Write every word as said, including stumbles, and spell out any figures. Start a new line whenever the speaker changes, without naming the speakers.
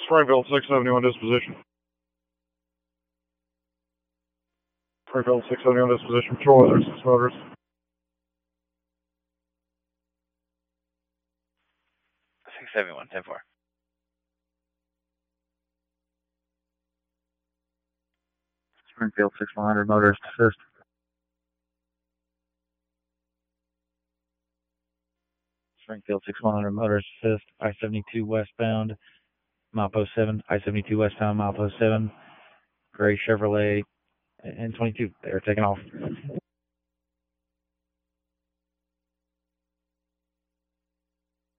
Springfield six seventy-one disposition. Springfield six seventy-one disposition. Patrol weather, six motors.
six seventy-one, ten four.
Springfield six one hundred motors assist. Springfield six one hundred motors assist. I seventy-two westbound, milepost seven. I seventy-two westbound, milepost seven. Gray Chevrolet N twenty-two. They're taking off.